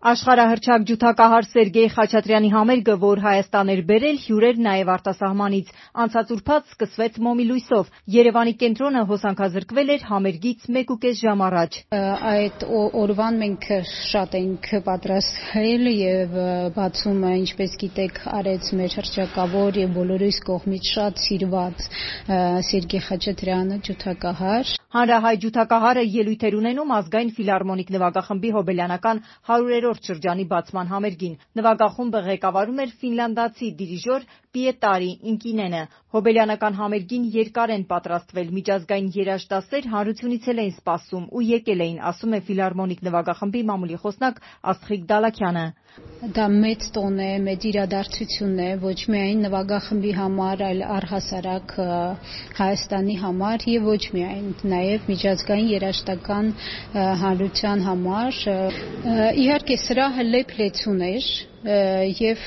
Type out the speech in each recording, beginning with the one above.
Աշխարհահռչակ ջութակահար Սերգեյ Խաչատրյանի համերգը, որ Հայաստան էր բերել, հյուրեր նաև արտասահմանից։ Անցած ուրբաթ սկսվեց մոմի լույսով։ Երևանի կենտրոնը հոսանքազրկվել էր համերգից 1.5 ժամ առաջ։ Այդ օրվան մենք շատ էինք պատրաստվել եւ բացումը, ինչպես գիտեք, արեց մեր հռչակավոր եւ բոլորիս կողմից շատ սիրված Սերգեյ Խաչատրյանը ջութակահար։ Հանրահայ ջութակահարը ելույթ էր ունենում Ազգային ֆիլհարմոնիկ նվագախմբի հոբելյանական 100-րդ շրջանի բացման համերգին։ Նվագախումբը ղեկավարում էր ֆինլանդացի դիրիժոր Պիետարի Ինկինենը։ Հոբելյանական համերգին երկար են պատրաստվել, միջազգային երաժշտասեր հանրությունից էլ էին սպասում ու եկել էին, ասում է ֆիլհարմոնիկ նվագախմբի մամուլի խոսնակ Աստղիկ Դալաքյանը։ Դա մեծ տոն է, մեծ իրադարձություն է, ոչ միայն նվագախմբի համար, այլ առհասարակ Հայաստանի համար եւ ոչ միայն, նաեւ միջազգային երաժշտական հանրության համար։ Իհարկե սրահը լեփ-լեցուն էր եւ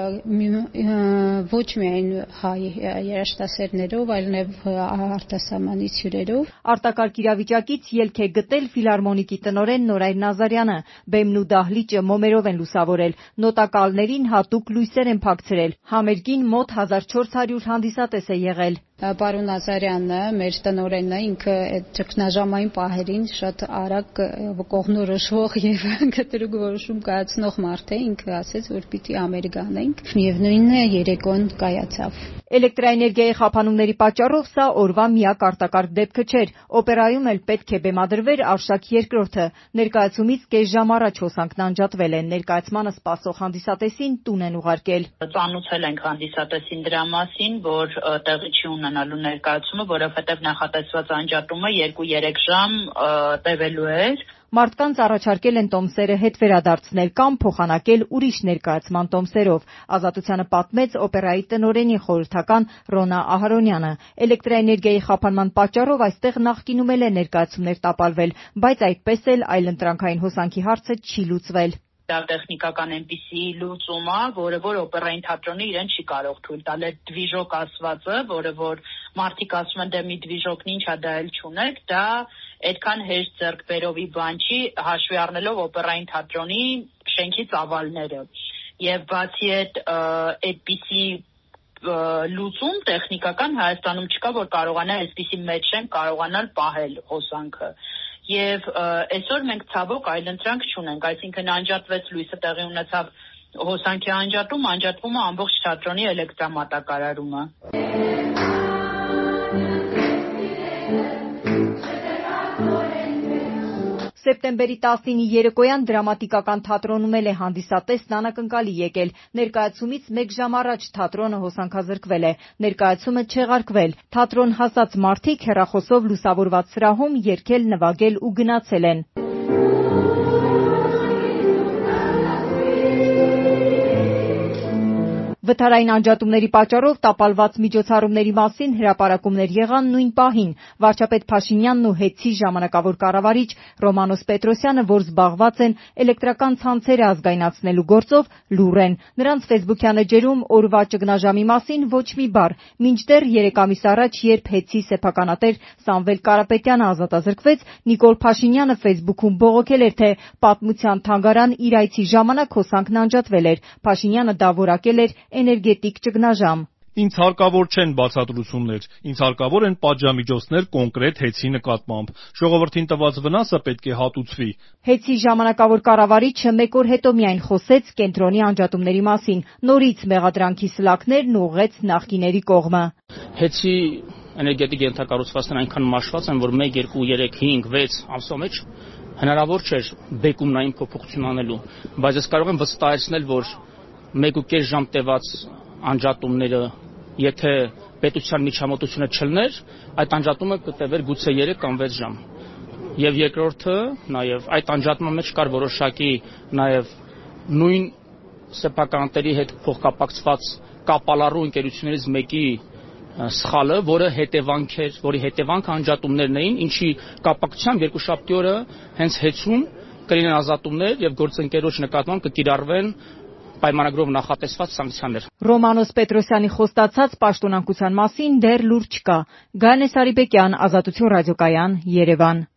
ոչ միայն հայ երաժշտասերներով, այլ նաեւ արտասահմանից հյուրերով։ Արտակարգ իրավիճակից ելք է գտել ֆիլհարմոնիկի տնօրեն Նորայր Նազարյանը։ Բեմն ու դահլիճը մոմերով են լուսավորել, նոտակալներին հատուկ լույսեր են փակցրել։ Համերգին մոտ 1400 հանդիսատես է եղել։ Պարոն Նազարյանը, մեր տնօրենը, ինքը այդ ճգնաժամային պահերին շատ արագ կողմնորոշվող եւ կտրուկ որոշում կայացնող մարդ է, ինքը ասեց, որ պիտի համերգ անենք։ Միևնույնն է, երեկոն կայացավ։ Էլեկտրաէներգիայի խափանումների պատճառով սա օրվա միակ արտակարգ դեպքը չէր։ Օպերայում էլ պետք է բեմադրվեր Արշակ II-ը։ Ներկայացումից կես ժամ առաջ հոսանքն անջատվել է։ Ներկայացմանը սպասող հանդիսատեսին տուն են ուղարկել։ Ծանոթել ենք հանդիսատեսին դրա մասին, որ տեղի չի ունենալու ներկայացումը, որովհետև նախատեսված անջատումը 2-3 ժամ տևելու էր։ Մարդկանց առաջարկել են տոմսերը հետ վերադարձնել կամ փոխանակել ուրիշ ներկայացման տոմսերով։ Ազատությանը պատմեց օպերայի տնօրենի խորհրդական Ռոնա Ահարոնյանը։ Էլեկտրաէներգիայի խափանման պատճառով այստեղ նախկինում էլ է ներկայացումներ տապալվել, բայց այդպես էլ այլընտրանքային հոսանքի հարցը չի լուծվել։ Դա տեխնիկական այնպիսի լուծում է, որը որ օպերային թատրոնը իրեն չի կարող թույլ տալ։ Այդ դվիժոկ ասվածը, որը որ մարդիկ ասում են դե մի դվիժոկն ինչա, դա էլ չունեք, դա այդքան հեշտ ձեռքբերովի բան չի, հաշվի առնելով օպերային թատրոնի շենքի ծավալները։ Եվ բացի այդպիսի լուծում տեխնիկական Հայաստանում չկա, որ կարողանա այսպիսի մեծ շենք կարողանալ պահել հոսանքը։ Եվ այսօր մենք ցավոք այլընտրանք չունենք, այսինքն անջատվեց լույսը, տեղի ունեցավ հոսանքի անջատվում է ամբողջ թատրոնի էլեկտրամատակարարումը։ Սեպտեմբերի 19-ի երեկոյան դրամատիկական թատրոնում էլ է հանդիսատեսն անակնկալի եկել։ Ներկայացումից 1 ժամ առաջ թատրոնը հոսանքազրկվել է։ Ներկայացումը չեղարկվել։ Թատրոն հասած մարդիկ հեռախոսով լուսավորված սրահում երգել, նվագել ու գնացել են։ Վթարային անջատումների պատճառով տապալված միջոցառումների մասին հրապարակումներ եղան նույն պահին։ Վարչապետ Փաշինյանն ու ՀԵՑ-ի ժամանակավոր կառավարիչ Ռոմանոս Պետրոսյանը, որ զբաղված են էլեկտրական ցանցերը ազգայնացնելու գործով, լուռ են։ Նրանց ֆեյսբուքյան էջերում օրվա ճգնաժամի մասին ոչ մի բառ, մինչդեռ 3 ամիս առաջ, երբ ՀԵՑ-ի սեփականատեր Սամվել Կարապետյանը ազատազրկվեց, Նիկոլ Փաշինյանը ֆեյսբուքում բողոքել էր, թե պատմության թանգարան իր այցի ժամանակ հոսանքն անջատվել էր։ Փաշինյանը դա որակել էր էներգետիկ ճգնաժամ։ Ինձ հարկավոր չեն բացատրություններ, ինձ հարկավոր են պատժամիջոցներ կոնկրետ ՀԵՑ-ի նկատմամբ։ Ժողովրդին տված վնասը պետք է հատուցվի։ ՀԵՑ-ի ժամանակավոր կառավարիչը 1 օր հետո միայն խոսեց կենտրոնի անջատումների մասին, նորից մեղադրանքի սլաքներն ուղղեց նախկիների կողմը։ ՀԵՑ-ի էներգետիկ ենթակառուցվածքն այնքան մաշված են, որ 1, 2, 3, 5, 6 ամսվա մեջ հնարավոր չէր բեկումնային փոփոխություն անելու, բայց ես կարող եմ վստահեցնել, որ 1.5 ժամ տևած անջատումները, եթե պետության միջամտությունը չլներ, այդ անջատումը կտևեր գուցե 3 կամ 6 ժամ։ Եվ երկրորդը, նաև այդ անջատման մեջ կար որոշակի նաև նույն սեփականատերի հետ փոխկապակցված կապալառու ընկերություններից մեկի սխալը, որի հետևանքը անջատումներն էին, ինչի կապակցությամբ երկուշաբթի օրը հենց ՀԵՑ-ում կլինեն ազատումներ եւ գործընկերոջ նկատմամբ կկիրառվեն պայմանագրով նախատեսված սանկցիաներ։ Ռոմանոս Պետրոսյանի խոստացած պաշտոնանկության մասին դեռ լուր չկա։ Գայանե Սարիբեկյան, Ազատություն ռադիոկայան, Երևան։